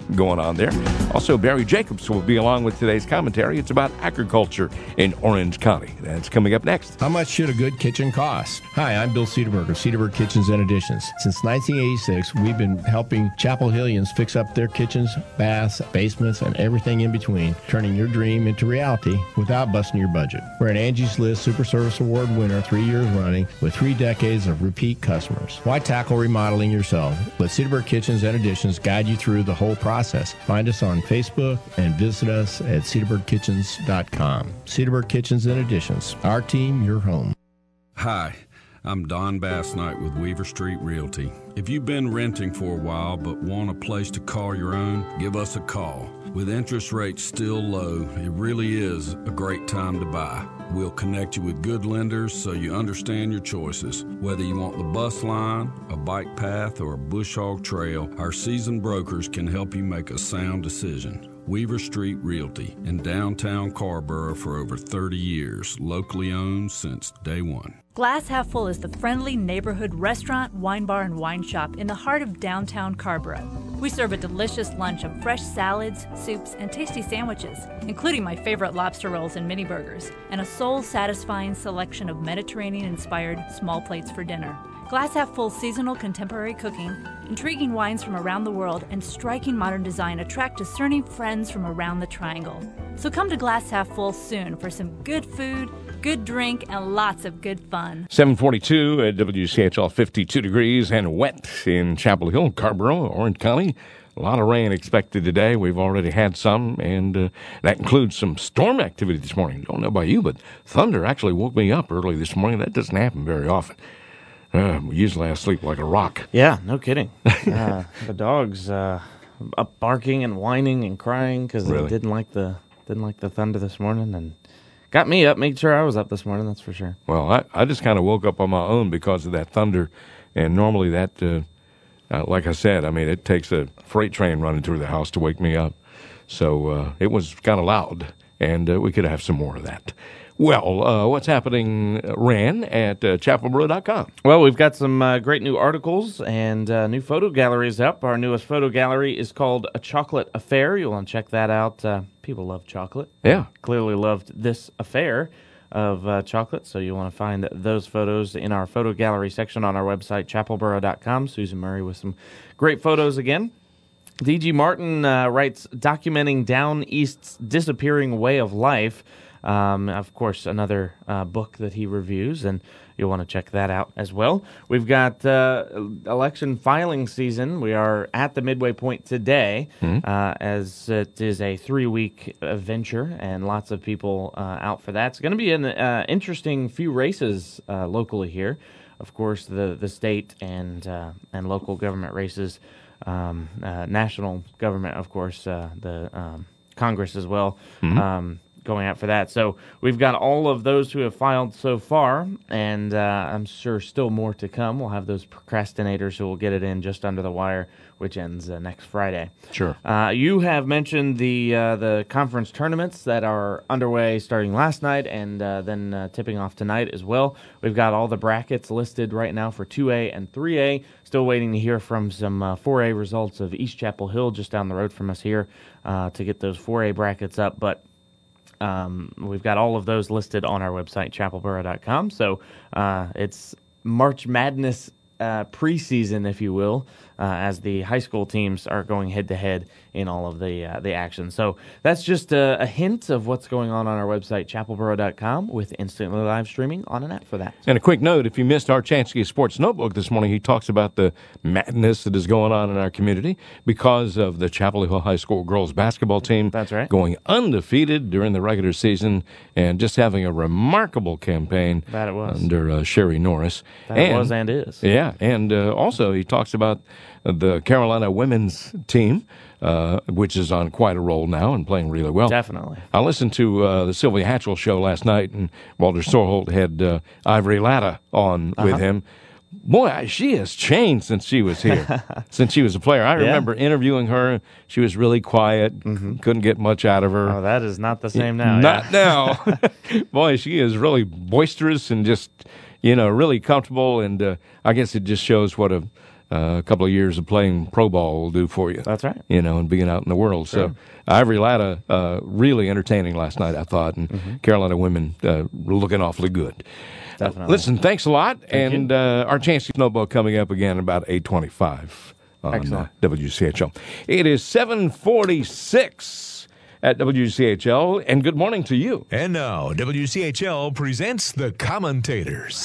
going on there. Also, Barry Jacobs will be along with today's commentary. It's about agriculture in Orange County. That's coming up next. How much should a good kitchen cost? Hi, I'm Bill Cedarberg of Cedarberg Kitchens and Additions. Since nineteen eighty-six, we've been helping Chapel Hillians fix up their kitchens, baths, basements, and everything in between, turning your dream into reality without busting your budget. We're an Angie's List Super Service Award winner three years running with three decades of repeat customers. Why tackle remodeling yourself? Let Cedarberg Kitchens and Additions guide you through the whole process. Find us on Facebook and visit us at cedarburg kitchens dot com. Cedarburg Kitchens and Additions. Our team, your home. Hi, I'm Don Bassnight with Weaver Street Realty. If you've been renting for a while but want a place to call your own, give us a call. With interest rates still low, it really is a great time to buy. We'll connect you with good lenders so you understand your choices. Whether you want the bus line, a bike path, or a bush hog trail, our seasoned brokers can help you make a sound decision. Weaver Street Realty in downtown Carborough for over thirty years, locally owned since day one. Glass Half Full is the friendly neighborhood restaurant, wine bar, and wine shop in the heart of downtown Carborough. We serve a delicious lunch of fresh salads, soups, and tasty sandwiches, including my favorite lobster rolls and mini burgers, and a soul-satisfying selection of Mediterranean-inspired small plates for dinner. Glass Half Full seasonal contemporary cooking, intriguing wines from around the world, and striking modern design attract discerning friends from around the Triangle. So come to Glass Half Full soon for some good food, good drink, and lots of good fun. seven forty-two at W C H L, fifty-two degrees and wet in Chapel Hill, Carborough, Orange County. A lot of rain expected today. We've already had some, and uh, that includes some storm activity this morning. Don't know about you, but thunder actually woke me up early this morning. That doesn't happen very often. Uh, usually I sleep like a rock. Yeah, no kidding. uh, the dogs uh, up barking and whining and crying because Really? they didn't like the didn't like the thunder this morning, and got me up, made sure I was up this morning. That's for sure. Well, I, I just kind of woke up on my own because of that thunder, and normally that, uh, uh, like I said, I mean, it takes a freight train running through the house to wake me up. So uh, it was kind of loud, and uh, we could have some more of that. Well, uh, what's happening, Ran, at uh, chapel borough dot com? Well, we've got some uh, great new articles and uh, new photo galleries up. Our newest photo gallery is called A Chocolate Affair. You'll want to check that out. Uh, people love chocolate. Yeah. Clearly loved this affair of uh, chocolate, so you'll want to find those photos in our photo gallery section on our website, chapel borough dot com. Susan Murray with some great photos again. D G Martin uh, writes, documenting Down East's disappearing way of life. Um, of course, another uh, book that he reviews, and you'll want to check that out as well. We've got uh, election filing season. We are at the midway point today, mm-hmm. uh, as it is a three-week uh, venture, and lots of people uh, out for that. It's going to be an uh, interesting few races uh, locally here. Of course, the, the state and uh, and local government races, um, uh, national government, of course, uh, the um, Congress as well. Mm-hmm. Um, going out for that. So we've got all of those who have filed so far, and uh, I'm sure still more to come. We'll have those procrastinators who will get it in just under the wire, which ends uh, next Friday. Sure. Uh, you have mentioned the uh, the conference tournaments that are underway starting last night and uh, then uh, tipping off tonight as well. We've got all the brackets listed right now for two A and three A. Still waiting to hear from some uh, four A results of East Chapel Hill just down the road from us here uh, to get those four A brackets up, but Um, we've got all of those listed on our website, chapel borough dot com. So uh, it's March Madness uh, preseason, if you will, uh, as the high school teams are going head-to-head in all of the uh, the action. So that's just a, a hint of what's going on on our website, chapel borough dot com, with instantly live streaming on an app for that. And a quick note, if you missed our Chansky Sports Notebook this morning, he talks about the madness that is going on in our community because of the Chapel Hill High School girls basketball team. That's right. Going undefeated during the regular season and just having a remarkable campaign. That it was. Under uh, Sherry Norris. That and, it was and is. Yeah, and uh, also he talks about the Carolina women's team, uh, which is on quite a roll now and playing really well. Definitely. I listened to uh, the Sylvia Hatchell show last night, and Walter Sorholt had uh, Ivory Latta on Uh-huh. with him. Boy, she has changed since she was here, since she was a player. I Yeah. remember interviewing her. She was really quiet, mm-hmm. couldn't get much out of her. Oh, that is not the same now. Not yeah. now. Boy, she is really boisterous and just, you know, really comfortable, and uh, I guess it just shows what a uh, a couple of years of playing pro ball will do for you. That's right. You know, and being out in the world. Sure. So Ivory Latta, uh, really entertaining last night, I thought, and mm-hmm. Carolina women uh, were looking awfully good. Definitely. Uh, listen, thanks a lot, Thank and you. uh, our Chance to Snowball coming up again about eight twenty-five on uh, W C H L. It is seven forty-six at W C H L, and good morning to you. And now, W C H L presents The Commentators.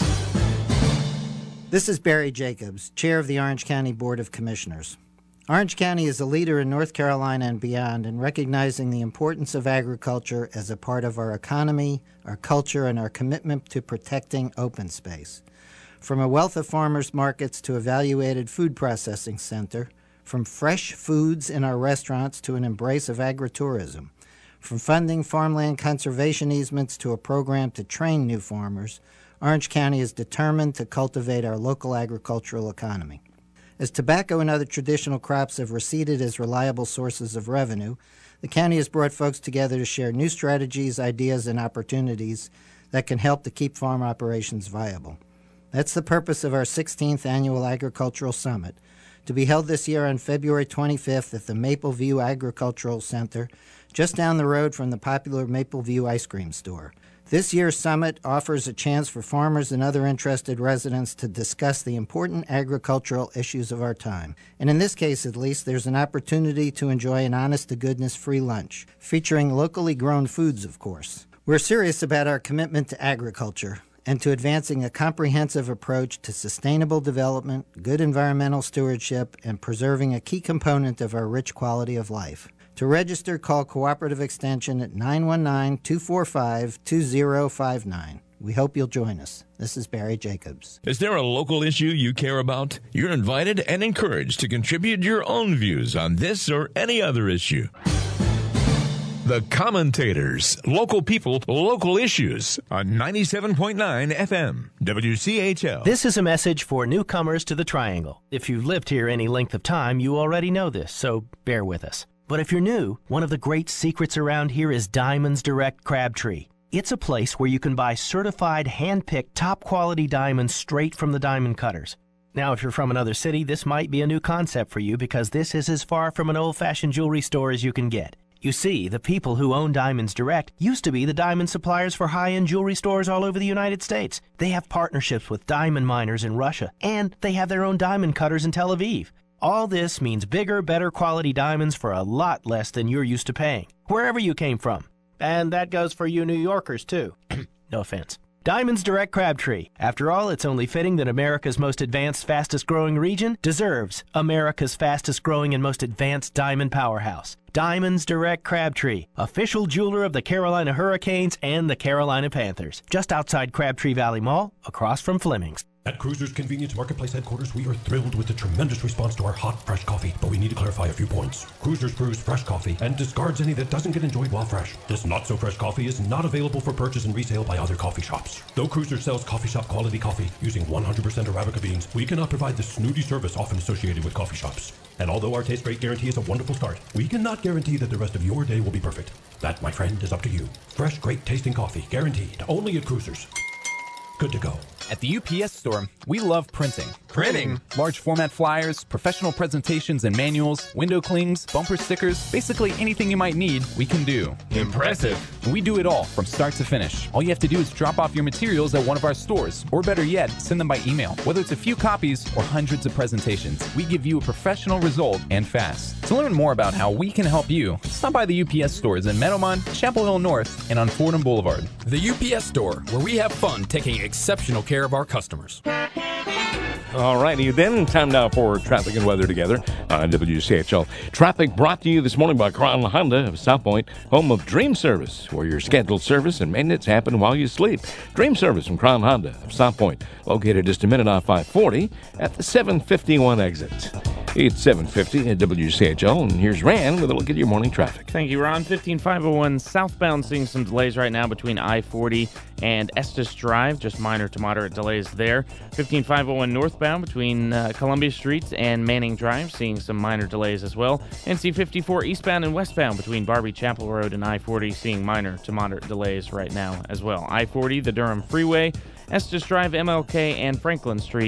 This is Barry Jacobs, Chair of the Orange County Board of Commissioners. Orange County is a leader in North Carolina and beyond in recognizing the importance of agriculture as a part of our economy, our culture, and our commitment to protecting open space. From a wealth of farmers markets to a valuated food processing center, from fresh foods in our restaurants to an embrace of agritourism, from funding farmland conservation easements to a program to train new farmers, Orange County is determined to cultivate our local agricultural economy. As tobacco and other traditional crops have receded as reliable sources of revenue, the county has brought folks together to share new strategies, ideas, and opportunities that can help to keep farm operations viable. That's the purpose of our sixteenth Annual Agricultural Summit, to be held this year on February twenty-fifth at the Maple View Agricultural Center, just down the road from the popular Maple View ice cream store. This year's summit offers a chance for farmers and other interested residents to discuss the important agricultural issues of our time. And in this case, at least, there's an opportunity to enjoy an honest-to-goodness free lunch, featuring locally grown foods, of course. We're serious about our commitment to agriculture and to advancing a comprehensive approach to sustainable development, good environmental stewardship, and preserving a key component of our rich quality of life. To register, call Cooperative Extension at nine one nine, two four five, two zero five nine. We hope you'll join us. This is Barry Jacobs. Is there a local issue you care about? You're invited and encouraged to contribute your own views on this or any other issue. The Commentators, local people, local issues on ninety-seven point nine F M, W C H L. This is a message for newcomers to the Triangle. If you've lived here any length of time, you already know this, so bear with us. But if you're new, one of the great secrets around here is Diamonds Direct Crabtree. It's a place where you can buy certified, hand-picked, top-quality diamonds straight from the diamond cutters. Now, if you're from another city, this might be a new concept for you because this is as far from an old-fashioned jewelry store as you can get. You see, the people who own Diamonds Direct used to be the diamond suppliers for high-end jewelry stores all over the United States. They have partnerships with diamond miners in Russia, and they have their own diamond cutters in Tel Aviv. All this means bigger, better quality diamonds for a lot less than you're used to paying, wherever you came from. And that goes for you New Yorkers, too. No offense. Diamonds Direct Crabtree. After all, it's only fitting that America's most advanced, fastest-growing region deserves America's fastest-growing and most advanced diamond powerhouse. Diamonds Direct Crabtree, official jeweler of the Carolina Hurricanes and the Carolina Panthers. Just outside Crabtree Valley Mall, across from Fleming's. At Cruiser's Convenience Marketplace headquarters, we are thrilled with the tremendous response to our hot, fresh coffee, but we need to clarify a few points. Cruiser's brews fresh coffee and discards any that doesn't get enjoyed while fresh. This not-so-fresh coffee is not available for purchase and resale by other coffee shops. Though Cruiser sells coffee shop quality coffee using one hundred percent Arabica beans, we cannot provide the snooty service often associated with coffee shops. And although our Taste Great guarantee is a wonderful start, we cannot guarantee that the rest of your day will be perfect. That, my friend, is up to you. Fresh, great tasting coffee, guaranteed, only at Cruiser's. Good to go. At the U P S store, we love printing. Printing? Large format flyers, professional presentations and manuals, window clings, bumper stickers, basically anything you might need, we can do. Impressive. We do it all from start to finish. All you have to do is drop off your materials at one of our stores, or better yet, send them by email. Whether it's a few copies or hundreds of presentations, we give you a professional result and fast. To learn more about how we can help you, stop by the U P S stores in Meadowmont, Chapel Hill North, and on Fordham Boulevard. The U P S store, where we have fun taking exceptional care of our customers. All righty, then time now for traffic and weather together on W C H L. Traffic brought to you this morning by Crown Honda of South Point, home of Dream Service, where your scheduled service and maintenance happen while you sleep. Dream Service from Crown Honda of South Point, located just a minute off five forty at the seven fifty-one exit. It's seven fifty at W C H L, and here's Rand with a look at your morning traffic. Thank you, Ron. fifteen five oh one southbound, seeing some delays right now between I forty and Estes Drive, just minor to moderate delays there. fifteen five oh one northbound between uh, Columbia Street and Manning Drive, seeing some minor delays as well. N C fifty-four eastbound and westbound between Barbie Chapel Road and I forty, seeing minor to moderate delays right now as well. I forty, the Durham Freeway, Estes Drive, M L K, and Franklin Streets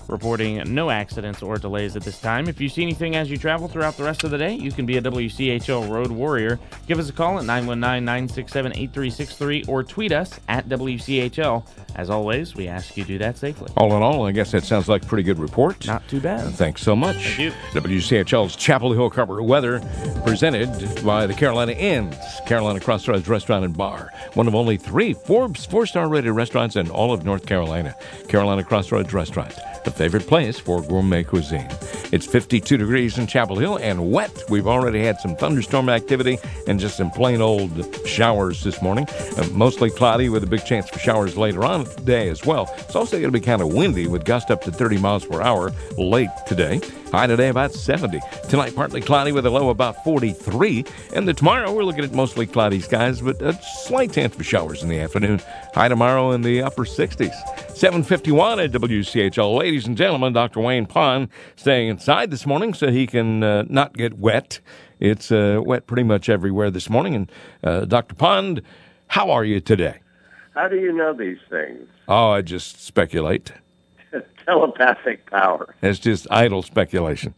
reporting no accidents or delays at this time. If you see anything as you travel throughout the rest of the day, you can be a W C H L Road Warrior. Give us a call at nine one nine, nine six seven, eight three six three or tweet us at W C H L. As always, we ask you to do that safely. All in all, I guess that sounds like a pretty good report. Not too bad. Thanks so much. Thank you. W C H L's Chapel Hill Carpenter weather presented by the Carolina Inns, Carolina Crossroads Restaurant and Bar, one of only three Forbes four-star rated restaurants in all of North Carolina. Carolina Crossroads Restaurant, the favorite place for gourmet cuisine. It's fifty-two degrees in Chapel Hill and wet. We've already had some thunderstorm activity and just some plain old showers this morning. Uh, mostly cloudy with a big chance for showers later on today as well. It's also going to be kind of windy with gusts up to thirty miles per hour late today. High today about seventy. Tonight partly cloudy with a low about forty-three. And the tomorrow we're looking at mostly cloudy skies, but a slight chance for showers in the afternoon. High tomorrow in the upper sixties. seven fifty-one at W C H L. Ladies and gentlemen, Doctor Wayne Pond staying inside this morning so he can uh, not get wet. It's uh, wet pretty much everywhere this morning. And uh, Doctor Pond, how are you today? How do you know these things? Oh, I just speculate. Telepathic power. It's just idle speculation.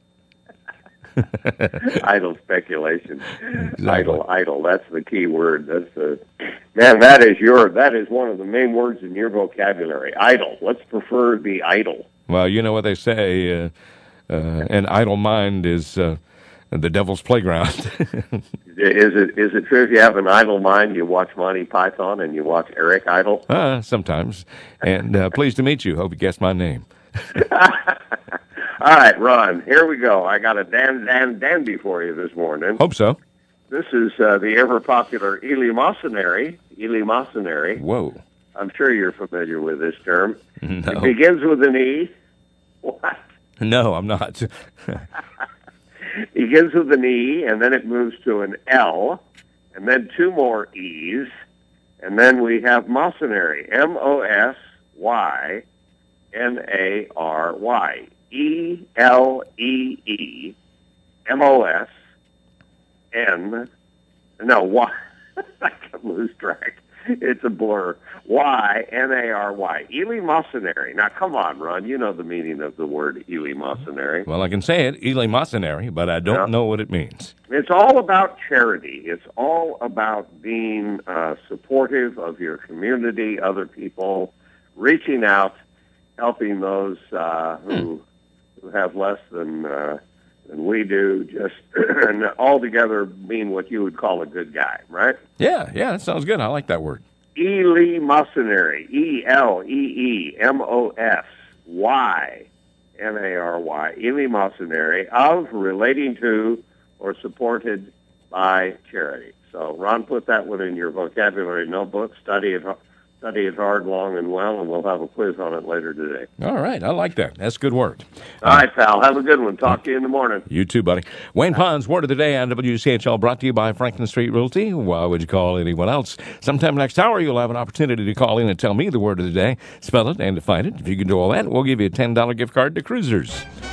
Idle speculation. Exactly. Idle, idle. That's the key word. That's the man. That is your. That is one of the main words in your vocabulary. Idle. Let's prefer the idle. Well, you know what they say. Uh, uh, an idle mind is uh, the devil's playground. Is it? Is it true if you have an idle mind, you watch Monty Python and you watch Eric Idle? Uh, sometimes. And uh, pleased to meet you. Hope you guessed my name. All right, Ron, here we go. I got a Dan Dan dandy for you this morning. Hope so. This is uh, the ever-popular eleemosynary. Eleemosynary. Whoa. I'm sure you're familiar with this term. No. It begins with an E. What? No, I'm not. It begins with an E, and then it moves to an L, and then two more E's, and then we have Mosynary. M O S Y N A R Y. E L E E M O S N no Y I can lose track. It's a blur. Y N A R Y. Eleemosynary. Now come on, Ron, you know the meaning of the word eleemosynary. Well, I can say it, eleemosynary, but I don't Yeah. know what it means. It's all about charity. It's all about being uh, supportive of your community, other people, reaching out, helping those uh, who who have less than uh, than we do, just and all together being what you would call a good guy, right? Yeah, yeah, that sounds good. I like that word. Eleemosynary. E L E E M O S Y N A R Y. Eleemosynary, of, relating to, or supported by charity. So, Ron, put that one in your vocabulary notebook. Study it, study it hard, long, and well, and we'll have a quiz on it later today. All right, I like that. That's a good word. All right, pal. Have a good one. Talk to you in the morning. You too, buddy. Wayne Pond's Word of the Day on W C H L, brought to you by Franklin Street Realty. Why would you call anyone else? Sometime next hour, you'll have an opportunity to call in and tell me the word of the day, spell it, and define it. If you can do all that, we'll give you a ten dollars gift card to Cruisers.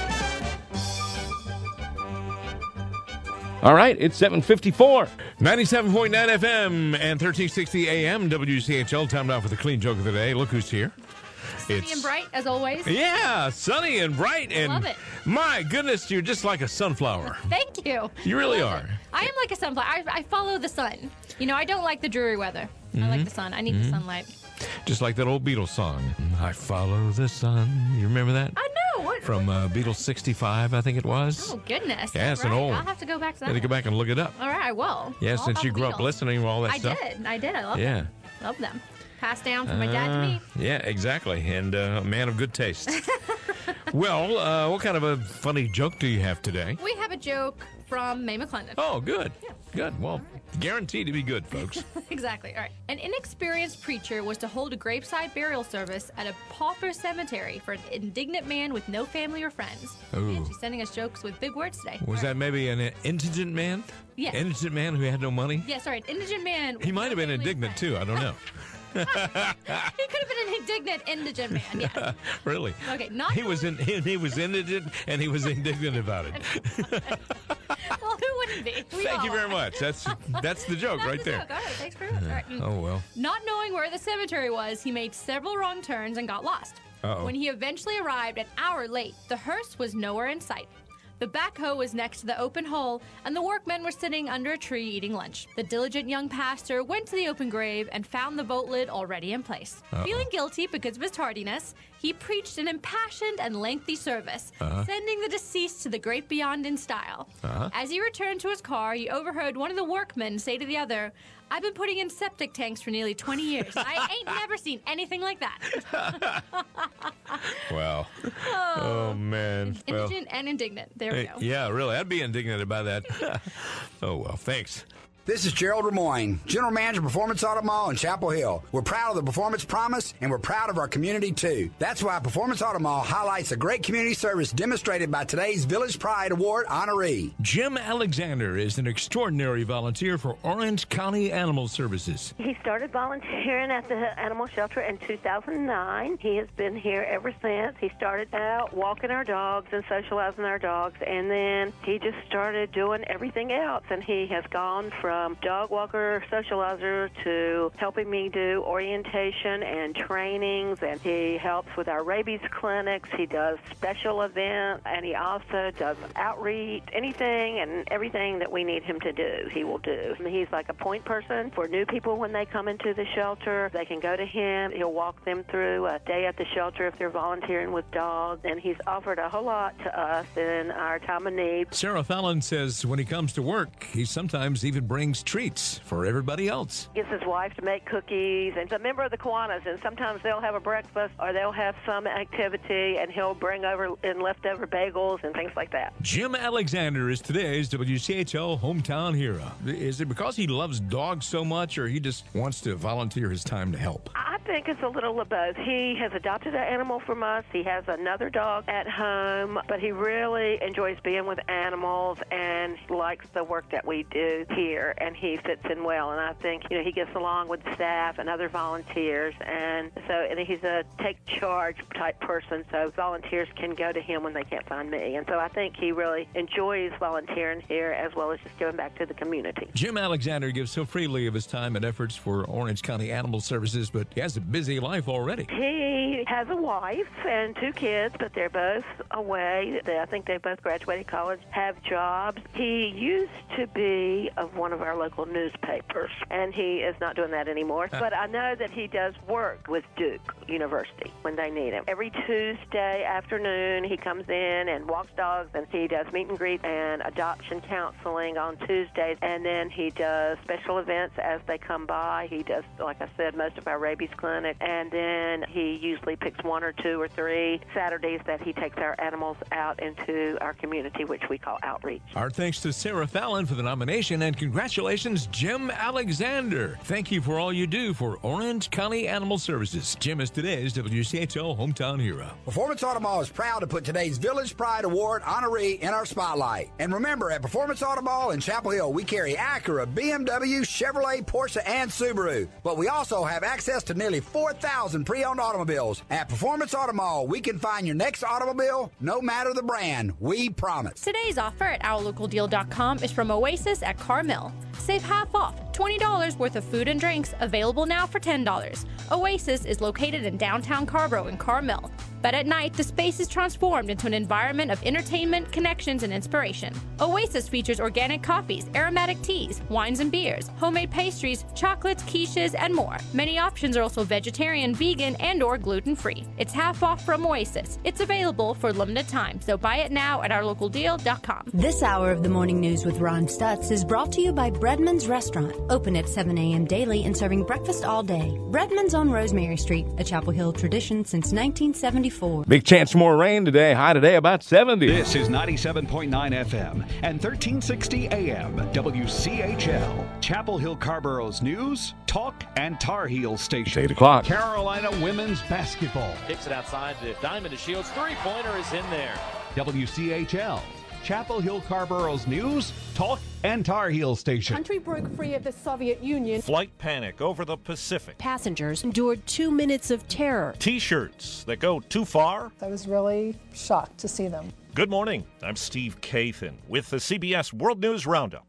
All right, it's seven fifty-four. ninety-seven point nine F M and thirteen sixty A M W C H L. Time now for the clean joke of the day. Look who's here. Sunny and bright, as always. Yeah, sunny and bright. And love it. My goodness, you're just like a sunflower. Thank you. You really Love are. it. I am like a sunflower. I, I follow the sun. You know, I don't like the dreary weather. I Mhm. like the sun. I need the Mhm. sunlight. Just like that old Beatles song, I Follow the Sun. You remember that? I know. What? From uh, Beatles sixty-five, I think it was. Oh, goodness. Yeah, it's an Right. old. I'll have to go back to that. You had to go one. back and look it up. All right, I will. Yeah, All since about you the grew up Beatles. listening to all that I stuff. did. I did. I love Yeah. them. Love them. Passed down from my dad to me. Uh, Yeah, exactly. And uh, a man of good taste. Well, uh, what kind of a funny joke do you have today? We have a joke from Mae McClendon. Oh, good. Good. Well, guaranteed to be good, folks. Exactly. All right. An inexperienced preacher was to hold a graveside burial service at a pauper cemetery for an indignant man with no family or friends. Ooh. Man, she's sending us jokes with big words today. Was that maybe an indigent man? Yes. Indigent man who had no money? Yeah, sorry. An indigent man. He might have been indignant, too. I don't know. He could have been an indignant indigent man, yes. Really? Okay, not He was in, he, he was indigent and he was indignant about it. Well, who wouldn't be? We Thank all you very are. much. That's that's the joke That's right the there. joke. All right, thanks, Bruce. All right. mm. Oh well. Not knowing where the cemetery was, he made several wrong turns and got lost. Uh-oh. When he eventually arrived an hour late, the hearse was nowhere in sight. The backhoe was next to the open hole, and the workmen were sitting under a tree eating lunch. The diligent young pastor went to the open grave and found the boat lid already in place. Uh-oh. Feeling guilty because of his tardiness, he preached an impassioned and lengthy service, Uh-huh. sending the deceased to the great beyond in style. Uh-huh. As he returned to his car, he overheard one of the workmen say to the other, "I've been putting in septic tanks for nearly twenty years. I ain't never seen anything like that." Wow. Oh. Oh, man. Well, Indigent and indignant. There we hey, go. yeah, really. I'd be indignant about that. Oh, well, thanks. This is Gerald Lemoyne, General Manager of Performance Auto Mall in Chapel Hill. We're proud of the Performance Promise, and we're proud of our community, too. That's why Performance Auto Mall highlights the great community service demonstrated by today's Village Pride Award honoree. Jim Alexander is an extraordinary volunteer for Orange County Animal Services. He started volunteering at the animal shelter in two thousand nine. He has been here ever since. He started out walking our dogs and socializing our dogs, and then he just started doing everything else, and he has gone from From dog walker, socializer, to helping me do orientation and trainings, and he helps with our rabies clinics. He does special events, and he also does outreach, anything and everything that we need him to do, he will do. He's like a point person for new people when they come into the shelter. They can go to him. He'll walk them through a day at the shelter if they're volunteering with dogs, and he's offered a whole lot to us in our time of need. Sarah Fallon says when he comes to work, he sometimes even brings treats for everybody else. Gets his wife to make cookies, and he's a member of the Kiwanis, and sometimes they'll have a breakfast or they'll have some activity, and he'll bring over in leftover bagels and things like that. Jim Alexander is today's W C H L hometown hero. Is it because he loves dogs so much, or he just wants to volunteer his time to help? I think it's a little of both. He has adopted an animal from us. He has another dog at home, but he really enjoys being with animals and likes the work that we do here, and he fits in well. And I think, you know, he gets along with staff and other volunteers, and so and he's a take charge type person, so volunteers can go to him when they can't find me. And so I think he really enjoys volunteering here as well as just giving back to the community. Jim Alexander gives so freely of his time and efforts for Orange County Animal Services, but he has a busy life already. He has a wife and two kids, but they're both away. They, I think they both graduated college, have jobs. He used to be of one of our local newspapers, and he is not doing that anymore. But I know that he does work with Duke University when they need him. Every Tuesday afternoon, he comes in and walks dogs, and he does meet and greet and adoption counseling on Tuesdays, and then he does special events as they come by. He does, like I said, most of our rabies clinic, and then he usually picks one or two or three Saturdays that he takes our animals out into our community, which we call outreach. Our thanks to Sarah Fallon for the nomination, and congratulations, Jim Alexander. Thank you for all you do for Orange County Animal Services. Jim is today's W C H L hometown hero. Performance Auto Mall is proud to put today's Village Pride Award honoree in our spotlight. And remember, at Performance Auto Mall in Chapel Hill, we carry Acura, B M W, Chevrolet, Porsche, and Subaru. But we also have access to nearly four thousand pre-owned automobiles. At Performance Auto Mall, we can find your next automobile, no matter the brand. We promise. Today's offer at our local deal dot com is from Oasis at Carmel. Save half off, twenty dollars worth of food and drinks, available now for ten dollars. Oasis is located in downtown Carborough in Carmel. But at night, the space is transformed into an environment of entertainment, connections, and inspiration. Oasis features organic coffees, aromatic teas, wines and beers, homemade pastries, chocolates, quiches, and more. Many options are also vegetarian, vegan, and or gluten-free. It's half off from Oasis. It's available for a limited time, so buy it now at our local deal dot com. This hour of the Morning News with Ron Stutz is brought to you by Breadman's Restaurant, open at seven a.m. daily and serving breakfast all day. Breadman's on Rosemary Street, a Chapel Hill tradition since nineteen seventy-four. Big chance for more rain today. High today about seventy. This is ninety-seven point nine F M and thirteen sixty A M W C H L. Chapel Hill Carborough's news, talk, and Tar Heel station. eight o'clock. Carolina women's basketball. Kicks it outside to Diamond to Shields. Three-pointer is in there. W C H L. Chapel Hill Carborough's news, talk, and Tar Heel station. Country broke free of the Soviet Union. Flight panic over the Pacific. Passengers endured two minutes of terror. T-shirts that go too far. I was really shocked to see them. Good morning. I'm Steve Kathan with the C B S World News Roundup.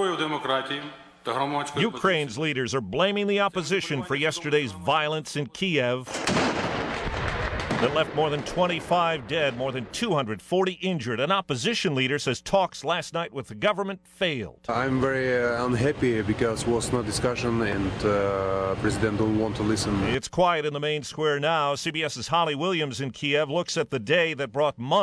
Ukraine's leaders are blaming the opposition for yesterday's violence in Kiev. that left more than twenty-five dead, more than two hundred forty injured. An opposition leader says talks last night with the government failed. I'm very uh, unhappy because was no discussion and uh, President don't want to listen. It's quiet in the main square now. CBS's Holly Williams in Kiev looks at the day that brought months